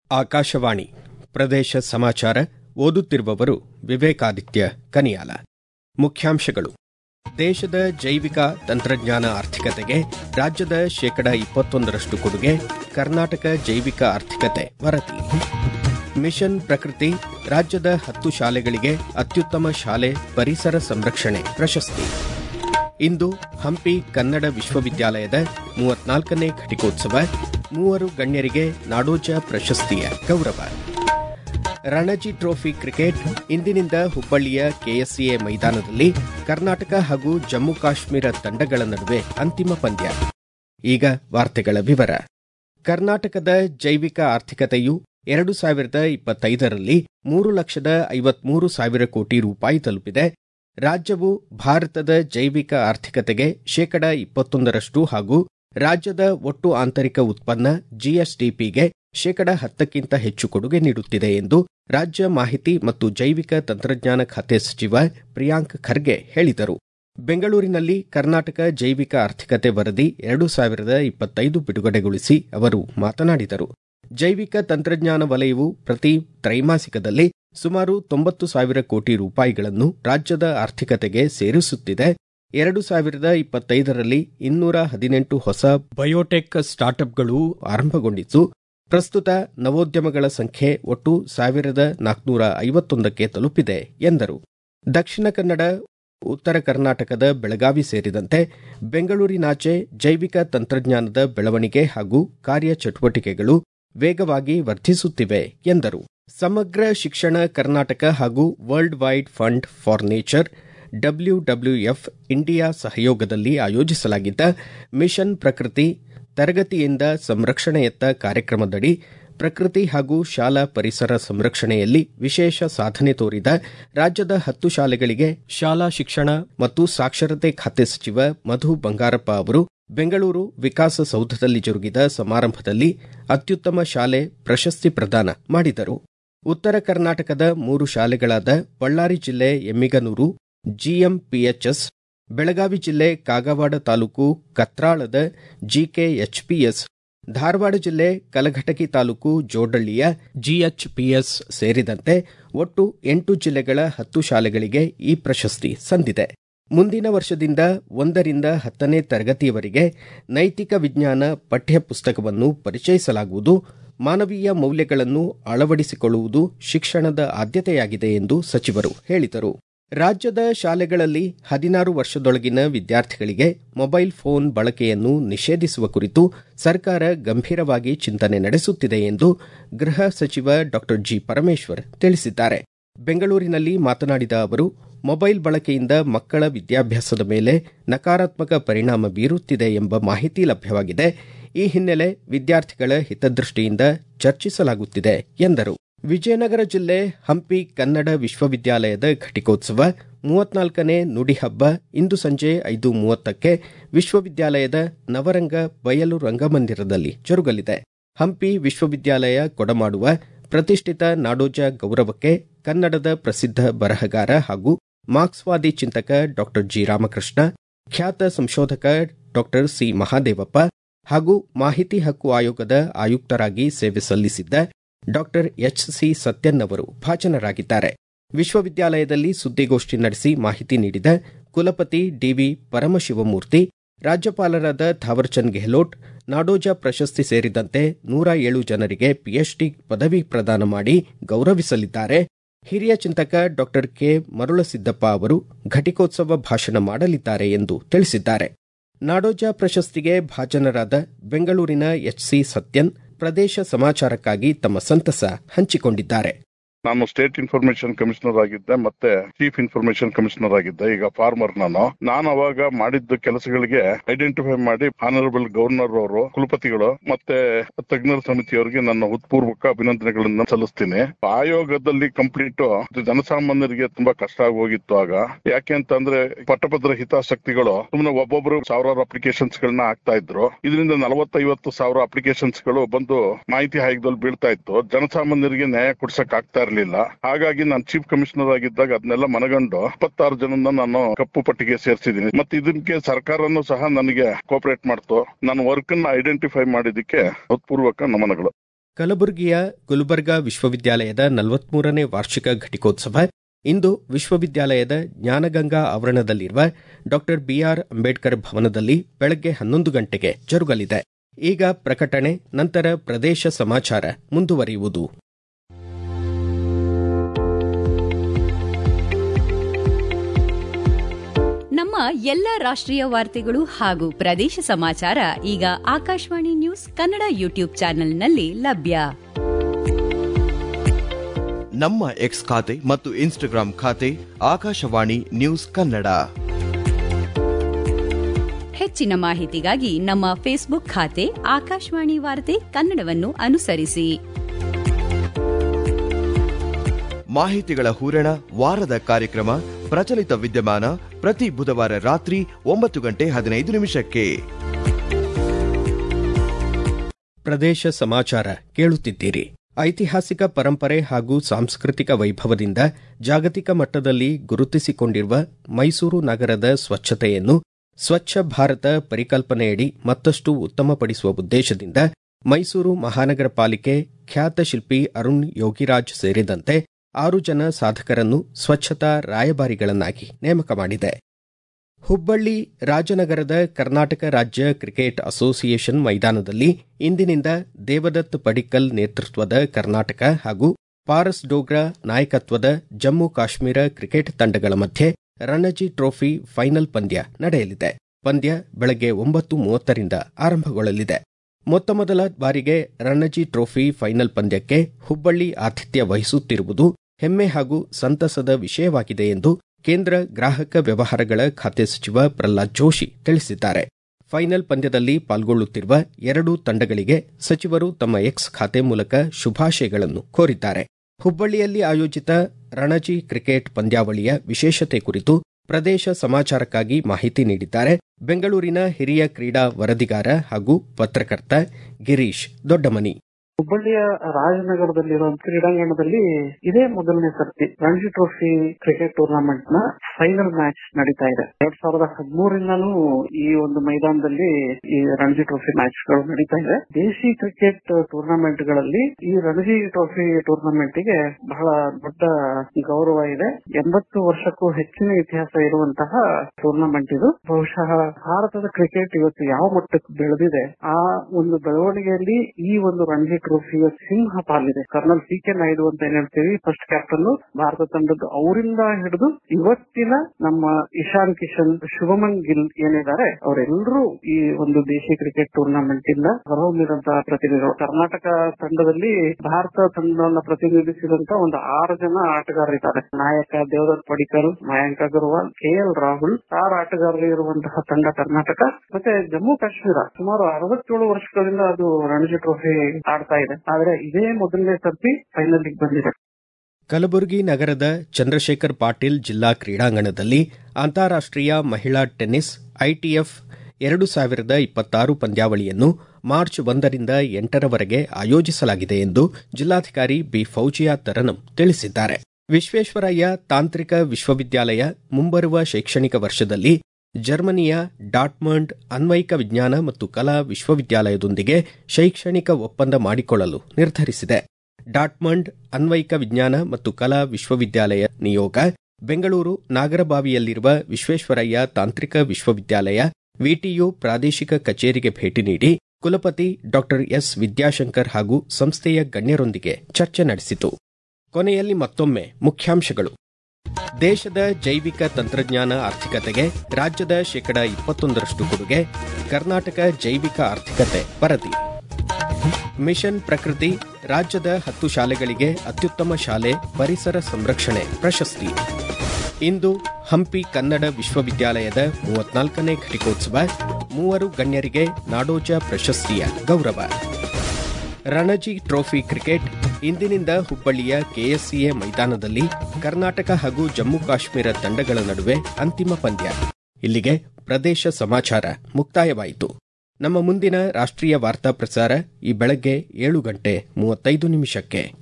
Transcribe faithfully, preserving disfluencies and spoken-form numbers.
ಆಕಾಶವಾಣಿ ಪ್ರದೇಶ ಸಮಾಚಾರ ಓದುತ್ತಿರುವವರು ವಿವೇಕಾದಿತ್ಯ ಕನಿಯಾಲ. ಮುಖ್ಯಾಂಶಗಳು. ದೇಶದ ಜೈವಿಕ ತಂತ್ರಜ್ಞಾನ ಆರ್ಥಿಕತೆಗೆ ರಾಜ್ಯದ ಶೇಕಡ ಇಪ್ಪತ್ತೊಂದರಷ್ಟು ಕೊಡುಗೆ, ಕರ್ನಾಟಕ ಜೈವಿಕ ಆರ್ಥಿಕತೆ ವರದಿ. ಮಿಷನ್ ಪ್ರಕೃತಿ, ರಾಜ್ಯದ ಹತ್ತು ಶಾಲೆಗಳಿಗೆ ಅತ್ಯುತ್ತಮ ಶಾಲೆ ಪರಿಸರ ಸಂರಕ್ಷಣೆ ಪ್ರಶಸ್ತಿ. ಇಂದು ಹಂಪಿ ಕನ್ನಡ ವಿಶ್ವವಿದ್ಯಾಲಯದ ಮೂವತ್ನಾಲ್ಕನೇ ಘಟಿಕೋತ್ಸವ, ಮೂವರು ಗಣ್ಯರಿಗೆ ನಾಡೋಜ ಪ್ರಶಸ್ತಿಯ ಗೌರವ. ರಣಜಿ ಟ್ರೋಫಿ ಕ್ರಿಕೆಟ್ ಇಂದಿನಿಂದ ಹುಬ್ಬಳ್ಳಿಯ ಕೆಎಸ್ಸಿಎ ಮೈದಾನದಲ್ಲಿ ಕರ್ನಾಟಕ ಹಾಗೂ ಜಮ್ಮು ಕಾಶ್ಮೀರ ತಂಡಗಳ ನಡುವೆ ಅಂತಿಮ ಪಂದ್ಯ. ಈಗ ವಾರ್ತೆಗಳ ವಿವರ. ಕರ್ನಾಟಕದ ಜೈವಿಕ ಆರ್ಥಿಕತೆಯು ಎರಡು ಸಾವಿರದ ಇಪ್ಪತ್ತೈದರಲ್ಲಿ ಮೂರು ಲಕ್ಷದ ಐವತ್ಮೂರು ಸಾವಿರ ಕೋಟಿ ರೂಪಾಯಿ ತಲುಪಿದೆ. ರಾಜ್ಯವು ಭಾರತದ ಜೈವಿಕ ಆರ್ಥಿಕತೆಗೆ ಶೇಕಡ ಇಪ್ಪತ್ತೊಂದರಷ್ಟು ಹಾಗೂ ರಾಜ್ಯದ ಒಟ್ಟು ಆಂತರಿಕ ಉತ್ಪನ್ನ ಜಿಎಸ್ಡಿಪಿಗೆ ಶೇಕಡ ಹತ್ತಕ್ಕಿಂತ ಹೆಚ್ಚು ಕೊಡುಗೆ ನೀಡುತ್ತಿದೆ ಎಂದು ರಾಜ್ಯ ಮಾಹಿತಿ ಮತ್ತು ಜೈವಿಕ ತಂತ್ರಜ್ಞಾನ ಖಾತೆ ಸಚಿವ ಪ್ರಿಯಾಂಕ್ ಖರ್ಗೆ ಹೇಳಿದರು. ಬೆಂಗಳೂರಿನಲ್ಲಿ ಕರ್ನಾಟಕ ಜೈವಿಕ ಆರ್ಥಿಕತೆ ವರದಿ ಎರಡು ಸಾವಿರದ ಇಪ್ಪತ್ತೈದು ಬಿಡುಗಡೆಗೊಳಿಸಿ ಅವರು ಮಾತನಾಡಿದರು. ಜೈವಿಕ ತಂತ್ರಜ್ಞಾನ ವಲಯವು ಪ್ರತಿ ತ್ರೈಮಾಸಿಕದಲ್ಲಿ ಸುಮಾರು ತೊಂಬತ್ತು ಸಾವಿರ ಕೋಟಿ ರೂಪಾಯಿಗಳನ್ನು ರಾಜ್ಯದ ಆರ್ಥಿಕತೆಗೆ ಸೇರಿಸುತ್ತಿದೆ. ಎರಡು ಸಾವಿರದ ಇಪ್ಪತ್ತೈದರಲ್ಲಿ ಇನ್ನೂರ ಹದಿನೆಂಟು ಹೊಸ ಬಯೋಟೆಕ್ ಸ್ಟಾರ್ಟ್ಅಪ್ಗಳು ಆರಂಭಗೊಂಡಿದ್ದು, ಪ್ರಸ್ತುತ ನವೋದ್ಯಮಗಳ ಸಂಖ್ಯೆ ಒಟ್ಟು ಸಾವಿರದ ನಾಲ್ಕುನೂರ ಐವತ್ತೊಂದಕ್ಕೆ ತಲುಪಿದೆ ಎಂದರು. ದಕ್ಷಿಣ ಕನ್ನಡ, ಉತ್ತರ ಕರ್ನಾಟಕದ ಬೆಳಗಾವಿ ಸೇರಿದಂತೆ ಬೆಂಗಳೂರಿನಾಚೆ ಜೈವಿಕ ತಂತ್ರಜ್ಞಾನದ ಬೆಳವಣಿಗೆ ಹಾಗೂ ಕಾರ್ಯಚಟುವಟಿಕೆಗಳು ವೇಗವಾಗಿ ವರ್ಧಿಸುತ್ತಿವೆ ಎಂದರು. ಸಮಗ್ರ ಶಿಕ್ಷಣ ಕರ್ನಾಟಕ ಹಾಗೂ world wide fund for nature WWF India ಸಹಯೋಗದಲ್ಲಿ ಆಯೋಜಿಸಲಾಗಿದ್ದ ಮಿಷನ್ ಪ್ರಕೃತಿ ತರಗತಿಯಿಂದ ಸಂರಕ್ಷಣೆಯತ್ತ ಕಾರ್ಯಕ್ರಮದಡಿ ಪ್ರಕೃತಿ ಹಾಗೂ ಶಾಲಾ ಪರಿಸರ ಸಂರಕ್ಷಣೆಯಲ್ಲಿ ವಿಶೇಷ ಸಾಧನೆ ತೋರಿದ ರಾಜ್ಯದ ಹತ್ತು ಶಾಲೆಗಳಿಗೆ ಶಾಲಾ ಶಿಕ್ಷಣ ಮತ್ತು ಸಾಕ್ಷರತೆ ಖಾತೆ ಸಚಿವ ಮಧು ಬಂಗಾರಪ್ಪ ಅವರು ಬೆಂಗಳೂರು ವಿಕಾಸಸೌಧದಲ್ಲಿ ಜರುಗಿದ ಸಮಾರಂಭದಲ್ಲಿ ಅತ್ಯುತ್ತಮ ಶಾಲೆ ಪ್ರಶಸ್ತಿ ಪ್ರದಾನ ಮಾಡಿದರು. ಉತ್ತರ ಕರ್ನಾಟಕದ ಮೂರು ಶಾಲೆಗಳಾದ ಬಳ್ಳಾರಿ ಜಿಲ್ಲೆ ಎಮ್ಮಿಗನೂರು ಜಿಎಂಪಿಎಚ್ಎಸ್, ಬೆಳಗಾವಿ ಜಿಲ್ಲೆ ಕಾಗವಾಡ ತಾಲೂಕು ಕತ್ರಾಳದ ಜಿಕೆಎಚ್ಪಿಎಸ್, ಧಾರವಾಡ ಜಿಲ್ಲೆ ಕಲಘಟಕಿ ತಾಲೂಕು ಜೋಡಳ್ಳಿಯ ಜಿಎಚ್ಪಿಎಸ್ ಸೇರಿದಂತೆ ಒಟ್ಟು ಎಂಟು ಜಿಲ್ಲೆಗಳ ಹತ್ತು ಶಾಲೆಗಳಿಗೆ ಈ ಪ್ರಶಸ್ತಿ ಸಂದಿದೆ. ಮುಂದಿನ ವರ್ಷದಿಂದ ಒಂದರಿಂದ ಹತ್ತನೇ ತರಗತಿಯವರೆಗೆ ನೈತಿಕ ವಿಜ್ಞಾನ ಪಠ್ಯ ಪುಸ್ತಕವನ್ನು ಪರಿಚಯಿಸಲಾಗುವುದು. ಮಾನವೀಯ ಮೌಲ್ಯಗಳನ್ನು ಅಳವಡಿಸಿಕೊಳ್ಳುವುದು ಶಿಕ್ಷಣದ ಆದ್ಯತೆಯಾಗಿದೆ ಎಂದು ಸಚಿವರು ಹೇಳಿದರು. ರಾಜ್ಯದ ಶಾಲೆಗಳಲ್ಲಿ ಹದಿನಾರು ವರ್ಷದೊಳಗಿನ ವಿದ್ಯಾರ್ಥಿಗಳಿಗೆ ಮೊಬೈಲ್ ಫೋನ್ ಬಳಕೆಯನ್ನು ನಿಷೇಧಿಸುವ ಕುರಿತು ಸರ್ಕಾರ ಗಂಭೀರವಾಗಿ ಚಿಂತನೆ ನಡೆಸುತ್ತಿದೆ ಎಂದು ಗೃಹ ಸಚಿವ ಡಾ ಜಿ ಪರಮೇಶ್ವರ್ ತಿಳಿಸಿದ್ದಾರೆ. ಬೆಂಗಳೂರಿನಲ್ಲಿ ಮಾತನಾಡಿದ ಅವರು, ಮೊಬೈಲ್ ಬಳಕೆಯಿಂದ ಮಕ್ಕಳ ವಿದ್ಯಾಭ್ಯಾಸದ ಮೇಲೆ ನಕಾರಾತ್ಮಕ ಪರಿಣಾಮ ಬೀರುತ್ತಿದೆ ಎಂಬ ಮಾಹಿತಿ ಲಭ್ಯವಾಗಿದೆ. ಈ ಹಿನ್ನೆಲೆ ವಿದ್ಯಾರ್ಥಿಗಳ ಹಿತದೃಷ್ಟಿಯಿಂದ ಚರ್ಚಿಸಲಾಗುತ್ತಿದೆ ಎಂದರು. ವಿಜಯನಗರ ಜಿಲ್ಲೆ ಹಂಪಿ ಕನ್ನಡ ವಿಶ್ವವಿದ್ಯಾಲಯದ ಘಟಿಕೋತ್ಸವ ಮೂವತ್ನಾಲ್ಕನೇ ನುಡಿ ಹಬ್ಬ ಇಂದು ಸಂಜೆ ಐದು ಮೂವತ್ತಕ್ಕೆ ವಿಶ್ವವಿದ್ಯಾಲಯದ ನವರಂಗ ಬಯಲು ರಂಗಮಂದಿರದಲ್ಲಿ ಜರುಗಲಿದೆ. ಹಂಪಿ ವಿಶ್ವವಿದ್ಯಾಲಯ ಕೊಡಮಾಡುವ ಪ್ರತಿಷ್ಠಿತ ನಾಡೋಜ ಗೌರವಕ್ಕೆ ಕನ್ನಡದ ಪ್ರಸಿದ್ಧ ಬರಹಗಾರ ಹಾಗೂ ಮಾರ್ಕ್ಸ್ವಾದಿ ಚಿಂತಕ ಡಾ ಜಿ ರಾಮಕೃಷ್ಣ, ಖ್ಯಾತ ಸಂಶೋಧಕ ಡಾ ಸಿ ಮಹಾದೇವಪ್ಪ ಹಾಗೂ ಮಾಹಿತಿ ಹಕ್ಕು ಆಯೋಗದ ಆಯುಕ್ತರಾಗಿ ಸೇವೆ ಸಲ್ಲಿಸಿದ್ದ ಡಾ ಎಚ್ ಸಿ ಸತ್ಯನ್ ಅವರು ಭಾಜನರಾಗಿದ್ದಾರೆ. ವಿಶ್ವವಿದ್ಯಾಲಯದಲ್ಲಿ ಸುದ್ದಿಗೋಷ್ಠಿ ನಡೆಸಿ ಮಾಹಿತಿ ನೀಡಿದ ಕುಲಪತಿ ಡಿವಿ ಪರಮಶಿವಮೂರ್ತಿ, ರಾಜ್ಯಪಾಲರಾದ ಥಾವರ್ಚಂದ್ ಗೆಹ್ಲೋಟ್ ನಾಡೋಜ ಪ್ರಶಸ್ತಿ ಸೇರಿದಂತೆ ನೂರ ಏಳು ಜನರಿಗೆ ಪಿಎಚ್ಡಿ ಪದವಿ ಪ್ರದಾನ ಮಾಡಿ ಗೌರವಿಸಲಿದ್ದಾರೆ. ಹಿರಿಯ ಚಿಂತಕ ಡಾ ಕೆ ಮರುಳಸಿದ್ದಪ್ಪ ಅವರು ಘಟಿಕೋತ್ಸವ ಭಾಷಣ ಮಾಡಲಿದ್ದಾರೆ ಎಂದು ತಿಳಿಸಿದ್ದಾರೆ. ನಾಡೋಜ ಪ್ರಶಸ್ತಿಗೆ ಭಾಜನರಾದ ಬೆಂಗಳೂರಿನ ಎಚ್ ಸಿ ಸತ್ಯನ್ ಪ್ರದೇಶ ಸಮಾಚಾರಕ್ಕಾಗಿ ತಮ್ಮ ಸಂತಸ ಹಂಚಿಕೊಂಡಿದ್ದಾರೆ. ನಾನು ಸ್ಟೇಟ್ ಇನ್ಫಾರ್ಮೇಶನ್ ಕಮಿಷನರ್ ಆಗಿದ್ದೆ, ಮತ್ತೆ ಚೀಫ್ ಇನ್ಫಾರ್ಮೇಶನ್ ಕಮಿಷನರ್ ಆಗಿದ್ದೆ. ಈಗ ಫಾರ್ಮರ್ ನಾನು ನಾನು ಅವಾಗ ಮಾಡಿದ್ದ ಕೆಲಸಗಳಿಗೆ ಐಡೆಂಟಿಫೈ ಮಾಡಿ ಆನರಬಲ್ ಗವರ್ನರ್ ಅವರು, ಕುಲಪತಿಗಳು ಮತ್ತೆ ತಜ್ಞರ ಸಮಿತಿಯವರಿಗೆ ನನ್ನ ಹೃತ್ಪೂರ್ವಕ ಅಭಿನಂದನೆಗಳನ್ನು ಸಲ್ಲಿಸ್ತೀನಿ. ಆಯೋಗದಲ್ಲಿ ಕಂಪ್ಲೀಟ್ ಜನಸಾಮಾನ್ಯರಿಗೆ ತುಂಬಾ ಕಷ್ಟ ಆಗಿ ಹೋಗಿತ್ತು ಆಗ. ಯಾಕೆ ಅಂತಂದ್ರೆ ಪಟ್ಟಭದ್ರ ಹಿತಾಸಕ್ತಿಗಳು ಸುಮ್ಮನೆ ಒಬ್ಬೊಬ್ರು ಸಾವಿರಾರು ಅಪ್ಲಿಕೇಶನ್ಸ್ ಗಳನ್ನ ಹಾಕ್ತಾ ಇದ್ರು. ಇದರಿಂದ ನಲವತ್ತೈವತ್ತು ಸಾವಿರ ಅಪ್ಲಿಕೇಶನ್ಸ್ ಗಳು ಬಂದು ಮಾಹಿತಿ ಆಯೋಗದಲ್ಲಿ ಬೀಳ್ತಾ ಇತ್ತು. ಜನಸಾಮಾನ್ಯರಿಗೆ ನ್ಯಾಯ ಕೊಡ್ಸಕ್ ಆಗ್ತಾ ಇರಲಿಲ್ಲ. ಹಾಗಾಗಿ ನಾನು ಚೀಫ್ ಕಮಿಷನರ್ ಆಗಿದ್ದಾಗ ಅದನ್ನೆಲ್ಲ ಮನಗಂಡು ಇಪ್ಪತ್ತಾರು ಜನನ ನಾನು ಕಪ್ಪು ಪಟ್ಟಿಗೆ ಸೇರಿಸಿದ್ದೀನಿ. ಮತ್ತೆ ಇದಕ್ಕೆ ಸರ್ಕಾರನೂ ಸಹ ನನಗೆ ಕೋಪರೇಟ್ ಮಾಡ್ತು. ನನ್ನ ವರ್ಕ್ ಅನ್ನ ಐಡೆಂಟಿಫೈ ಮಾಡಿದ್ದಕ್ಕೆ ಹೃತ್ಪೂರ್ವಕ ನಮನಗಳು. ಕಲಬುರಗಿಯ ಗುಲ್ಬರ್ಗಾ ವಿಶ್ವವಿದ್ಯಾಲಯದ ನಲವತ್ಮೂರನೇ ವಾರ್ಷಿಕ ಘಟಿಕೋತ್ಸವ ಇಂದು ವಿಶ್ವವಿದ್ಯಾಲಯದ ಜ್ಞಾನಗಂಗಾ ಆವರಣದಲ್ಲಿರುವ ಡಾ ಬಿಆರ್ ಅಂಬೇಡ್ಕರ್ ಭವನದಲ್ಲಿ ಬೆಳಗ್ಗೆ ಹನ್ನೊಂದು ಗಂಟೆಗೆ ಜರುಗಲಿದೆ. ಈಗ ಪ್ರಕಟಣೆ, ನಂತರ ಪ್ರದೇಶ ಸಮಾಚಾರ ಮುಂದುವರಿಯುವುದು. ನಮ್ಮ ಎಲ್ಲ ರಾಷ್ಟ್ರೀಯ ವಾರ್ತೆಗಳು ಹಾಗೂ ಪ್ರದೇಶ ಸಮಾಚಾರ ಈಗ ಆಕಾಶವಾಣಿ ನ್ಯೂಸ್ ಕನ್ನಡ ಯೂಟ್ಯೂಬ್ ಚಾನೆಲ್ನಲ್ಲಿ ಲಭ್ಯ. ನಮ್ಮ ಎಕ್ಸ್ ಖಾತೆ ಮತ್ತು ಇನ್ಸ್ಟಾಗ್ರಾಂ ಖಾತೆ ಆಕಾಶವಾಣಿ ನ್ಯೂಸ್ ಕನ್ನಡ. ಹೆಚ್ಚಿನ ಮಾಹಿತಿಗಾಗಿ ನಮ್ಮ ಫೇಸ್ಬುಕ್ ಖಾತೆ ಆಕಾಶವಾಣಿ ವಾರ್ತೆ ಕನ್ನಡವನ್ನು ಅನುಸರಿಸಿ. ಮಾಹಿತಿಗಳ ಹೂರಣ, ವಾರದ ಕಾರ್ಯಕ್ರಮ, ಪ್ರಚಲಿತ ವಿದ್ಯಮಾನ ಪ್ರತಿ ಬುಧವಾರ ರಾತ್ರಿ ಒಂಬತ್ತು ಗಂಟೆ ಹದಿನೈದು ನಿಮಿಷಕ್ಕೆ. ಪ್ರದೇಶ ಸಮಾಚಾರ ಕೇಳುತ್ತಿದ್ದೀರಿ. ಐತಿಹಾಸಿಕ ಪರಂಪರೆ ಹಾಗೂ ಸಾಂಸ್ಕೃತಿಕ ವೈಭವದಿಂದ ಜಾಗತಿಕ ಮಟ್ಟದಲ್ಲಿ ಗುರುತಿಸಿಕೊಂಡಿರುವ ಮೈಸೂರು ನಗರದ ಸ್ವಚ್ಛತೆಯನ್ನು ಸ್ವಚ್ಛ ಭಾರತ ಪರಿಕಲ್ಪನೆಯಡಿ ಮತ್ತಷ್ಟು ಉತ್ತಮಪಡಿಸುವ ಉದ್ದೇಶದಿಂದ ಮೈಸೂರು ಮಹಾನಗರ ಪಾಲಿಕೆ ಖ್ಯಾತ ಶಿಲ್ಪಿ ಅರುಣ್ ಯೋಗಿರಾಜ್ ಸೇರಿದಂತೆ ಆರು ಜನ ಸಾಧಕರನ್ನು ಸ್ವಚ್ಛತಾ ರಾಯಭಾರಿಗಳನ್ನಾಗಿ ನೇಮಕ ಮಾಡಿದೆ. ಹುಬ್ಬಳ್ಳಿ ರಾಜನಗರದ ಕರ್ನಾಟಕ ರಾಜ್ಯ ಕ್ರಿಕೆಟ್ ಅಸೋಸಿಯೇಷನ್ ಮೈದಾನದಲ್ಲಿ ಇಂದಿನಿಂದ ದೇವದತ್ ಪಡಿಕ್ಕಲ್ ನೇತೃತ್ವದ ಕರ್ನಾಟಕ ಹಾಗೂ ಪಾರಸ್ ಡೋಗ್ರಾ ನಾಯಕತ್ವದ ಜಮ್ಮು ಕಾಶ್ಮೀರ ಕ್ರಿಕೆಟ್ ತಂಡಗಳ ಮಧ್ಯೆ ರಣಜಿ ಟ್ರೋಫಿ ಫೈನಲ್ ಪಂದ್ಯ ನಡೆಯಲಿದೆ. ಪಂದ್ಯ ಬೆಳಗ್ಗೆ ಒಂಬತ್ತು ಮೂವತ್ತರಿಂದ ಆರಂಭಗೊಳ್ಳಲಿದೆ. ಮೊತ್ತಮೊದಲ ಬಾರಿಗೆ ರಣಜಿ ಟ್ರೋಫಿ ಫೈನಲ್ ಪಂದ್ಯಕ್ಕೆ ಹುಬ್ಬಳ್ಳಿ ಆತಿಥ್ಯ ವಹಿಸುತ್ತಿರುವುದು ಹೆಮ್ಮೆ ಹಾಗೂ ಸಂತಸದ ವಿಷಯವಾಗಿದೆ ಎಂದು ಕೇಂದ್ರ ಗ್ರಾಹಕ ವ್ಯವಹಾರಗಳ ಖಾತೆ ಸಚಿವ ಪ್ರಹ್ಲಾದ್ ಜೋಶಿ ತಿಳಿಸಿದ್ದಾರೆ. ಫೈನಲ್ ಪಂದ್ಯದಲ್ಲಿ ಪಾಲ್ಗೊಳ್ಳುತ್ತಿರುವ ಎರಡೂ ತಂಡಗಳಿಗೆ ಸಚಿವರು ತಮ್ಮ ಎಕ್ಸ್ ಖಾತೆ ಮೂಲಕ ಶುಭಾಶಯಗಳನ್ನು ಕೋರಿದ್ದಾರೆ. ಹುಬ್ಬಳ್ಳಿಯಲ್ಲಿ ಆಯೋಜಿತ ರಣಜಿ ಕ್ರಿಕೆಟ್ ಪಂದ್ಯಾವಳಿಯ ವಿಶೇಷತೆ ಕುರಿತು ಪ್ರದೇಶ ಸಮಾಚಾರಕ್ಕಾಗಿ ಮಾಹಿತಿ ನೀಡಿದ್ದಾರೆ ಬೆಂಗಳೂರಿನ ಹಿರಿಯ ಕ್ರೀಡಾ ವರದಿಗಾರ ಹಾಗೂ ಪತ್ರಕರ್ತ ಗಿರೀಶ್ ದೊಡ್ಡಮನಿ. ಹುಬ್ಬಳ್ಳಿಯ ರಾಜನಗರದಲ್ಲಿರುವ ಕ್ರೀಡಾಂಗಣದಲ್ಲಿ ಇದೇ ಮೊದಲನೇ ಸರ್ತಿ ರಣಜಿ ಟ್ರೋಫಿ ಕ್ರಿಕೆಟ್ ಟೂರ್ನಮೆಂಟ್ ನ ಫೈನಲ್ ಮ್ಯಾಚ್ ನಡೀತಾ ಇದೆ. ಎರಡ್ ಸಾವಿರದ ಹದಿಮೂರಿಂದನೂ ಈ ಒಂದು ಮೈದಾನದಲ್ಲಿ ಈ ರಣಜಿ ಟ್ರೋಫಿ ಮ್ಯಾಚ್ ಗಳು ನಡೀತಾ ಇದೆ. ದೇಶಿ ಕ್ರಿಕೆಟ್ ಟೂರ್ನಮೆಂಟ್ ಗಳಲ್ಲಿ ಈ ರಣಜಿ ಟ್ರೋಫಿ ಟೂರ್ನಮೆಂಟ್ ಗೆ ಬಹಳ ದೊಡ್ಡ ಗೌರವ ಇದೆ. ಎಂಬತ್ತು ವರ್ಷಕ್ಕೂ ಹೆಚ್ಚಿನ ಇತಿಹಾಸ ಇರುವಂತಹ ಟೂರ್ನಮೆಂಟ್ ಇದು. ಬಹುಶಃ ಭಾರತದ ಕ್ರಿಕೆಟ್ ಇವತ್ತು ಯಾವ ಮಟ್ಟಕ್ಕೆ ಬೆಳೆದಿದೆ, ಆ ಒಂದು ಬೆಳವಣಿಗೆಯಲ್ಲಿ ಈ ಒಂದು ರಣಜಿ ಟ್ರೋಫಿಯ ಸಿಂಹ ಪಾಲಿದೆ. ಕರ್ನಲ್ ಸಿ ಕೆ ನಾಯ್ಡು ಅಂತ ಏನ್ ಹೇಳ್ತೀವಿ, ಫಸ್ಟ್ ಕ್ಯಾಪ್ಟನ್ ಭಾರತ ತಂಡದ್ದು, ಅವರಿಂದ ಹಿಡಿದು ಇವತ್ತಿನ ನಮ್ಮ ಇಶಾನ್ ಕಿಶನ್, ಶುಭಮನ್ ಗಿಲ್ ಏನಿದ್ದಾರೆ, ಅವರೆಲ್ಲರೂ ಈ ಒಂದು ದೇಶಿ ಕ್ರಿಕೆಟ್ ಟೂರ್ನಮೆಂಟ್ ಇಂದ ಹೊರಹೊಮ್ಮಿದಂತಹ ಪ್ರತಿನಿಧಿಗಳು. ಕರ್ನಾಟಕ ತಂಡದಲ್ಲಿ ಭಾರತ ತಂಡವನ್ನು ಪ್ರತಿನಿಧಿಸಿದಂತ ಒಂದು ಆರು ಜನ ಆಟಗಾರರಿದ್ದಾರೆ. ನಾಯಕ ದೇವದತ್ ಪಡಿಕ್ಕಲ್, ಮಯಾಂಕ್ ಅಗರ್ವಾಲ್, ಕೆ ಎಲ್ ರಾಹುಲ್, ಆರು ಆಟಗಾರರು ಇರುವಂತಹ ತಂಡ ಕರ್ನಾಟಕ. ಮತ್ತೆ ಜಮ್ಮು ಕಾಶ್ಮೀರ ಸುಮಾರು ಅರವತ್ತೇಳು ವರ್ಷಗಳಿಂದ ಅದು ರಣಜಿ ಟ್ರೋಫಿ ಆಡ್ತಾ ಇದೆ. ಆದ್ರೆ ಇದೇ ಮೊದಲನೇ ಸರ್ತಿ ಫೈನಲ್ ಬಂದಿದೆ. ಕಲಬುರಗಿ ನಗರದ ಚಂದ್ರಶೇಖರ್ ಪಾಟೀಲ್ ಜಿಲ್ಲಾ ಕ್ರೀಡಾಂಗಣದಲ್ಲಿ ಅಂತಾರಾಷ್ಟೀಯ ಮಹಿಳಾ ಟೆನ್ನಿಸ್ ಐಟಿಎಫ್ ಎರಡು ಸಾವಿರದ ಇಪ್ಪತ್ತಾರು ಪಂದ್ಯಾವಳಿಯನ್ನು ಮಾರ್ಚ್ ಒಂದರಿಂದ ಎಂಟರವರೆಗೆ ಆಯೋಜಿಸಲಾಗಿದೆ ಎಂದು ಜಿಲ್ಲಾಧಿಕಾರಿ ಬಿ ಫೌಜಿಯಾ ತರನಂ ತಿಳಿಸಿದ್ದಾರೆ. ವಿಶ್ವೇಶ್ವರಯ್ಯ ತಾಂತ್ರಿಕ ವಿಶ್ವವಿದ್ಯಾಲಯ ಮುಂಬರುವ ಶೈಕ್ಷಣಿಕ ವರ್ಷದಲ್ಲಿ ಜರ್ಮನಿಯ ಡಾಟ್ಮಂಡ್ ಅನ್ವಯಿಕ ವಿಜ್ಞಾನ ಮತ್ತು ಕಲಾ ವಿಶ್ವವಿದ್ಯಾಲಯದೊಂದಿಗೆ ಶೈಕ್ಷಣಿಕ ಒಪ್ಪಂದ ಮಾಡಿಕೊಳ್ಳಲು ನಿರ್ಧರಿಸಿದೆ. ಡಾಟ್ಮಂಡ್ ಅನ್ವಯಿಕ ವಿಜ್ಞಾನ ಮತ್ತು ಕಲಾ ವಿಶ್ವವಿದ್ಯಾಲಯ ನಿಯೋಗ ಬೆಂಗಳೂರು ನಾಗರಬಾವಿಯಲ್ಲಿರುವ ವಿಶ್ವೇಶ್ವರಯ್ಯ ತಾಂತ್ರಿಕ ವಿಶ್ವವಿದ್ಯಾಲಯ ವಿಟಿಯು ಪ್ರಾದೇಶಿಕ ಕಚೇರಿಗೆ ಭೇಟಿ ನೀಡಿ ಕುಲಪತಿ ಡಾ ಎಸ್ ವಿದ್ಯಾಶಂಕರ್ ಹಾಗೂ ಸಂಸ್ಥೆಯ ಗಣ್ಯರೊಂದಿಗೆ ಚರ್ಚೆ ನಡೆಸಿತು. ಕೊನೆಯಲ್ಲಿ ಮತ್ತೊಮ್ಮೆ ಮುಖ್ಯಾಂಶಗಳು. ದೇಶದ ಜೈವಿಕ ತಂತ್ರಜ್ಞಾನ ಆರ್ಥಿಕತೆಗೆ ರಾಜ್ಯದ ಶೇಕಡಾ ಇಪ್ಪತ್ತೊಂದರಷ್ಟು ಕೊಡುಗೆ, ಕರ್ನಾಟಕ ಜೈವಿಕ ಆರ್ಥಿಕತೆ ವರದಿ. ಮಿಷನ್ ಪ್ರಕೃತಿ, ರಾಜ್ಯದ ಹತ್ತು ಶಾಲೆಗಳಿಗೆ ಅತ್ಯುತ್ತಮ ಶಾಲೆ ಪರಿಸರ ಸಂರಕ್ಷಣೆ ಪ್ರಶಸ್ತಿ. ಇಂದು ಹಂಪಿ ಕನ್ನಡ ವಿಶ್ವವಿದ್ಯಾಲಯದ ಮೂವತ್ನಾಲ್ಕನೇ ಘಟಿಕೋತ್ಸವ, ಮೂವರು ಗಣ್ಯರಿಗೆ ನಾಡೋಜ ಪ್ರಶಸ್ತಿಯ ಗೌರವ. ರಣಜಿ ಟ್ರೋಫಿ ಕ್ರಿಕೆಟ್ ಇಂದಿನಿಂದ ಹುಬ್ಬಳ್ಳಿಯ ಕೆಎಸ್ಸಿಎ ಮೈದಾನದಲ್ಲಿ ಕರ್ನಾಟಕ ಹಾಗೂ ಜಮ್ಮು ಕಾಶ್ಮೀರ ತಂಡಗಳ ನಡುವೆ ಅಂತಿಮ ಪಂದ್ಯ. ಇಲ್ಲಿಗೆ ಪ್ರದೇಶ ಸಮಾಚಾರ ಮುಕ್ತಾಯವಾಯಿತು. ನಮ್ಮ ಮುಂದಿನ ರಾಷ್ಟ್ರೀಯ ವಾರ್ತಾ ಪ್ರಸಾರ ಈ ಬೆಳಗ್ಗೆ ಏಳು ಗಂಟೆ ಮೂವತ್ತೈದು ನಿಮಿಷಕ್ಕೆ.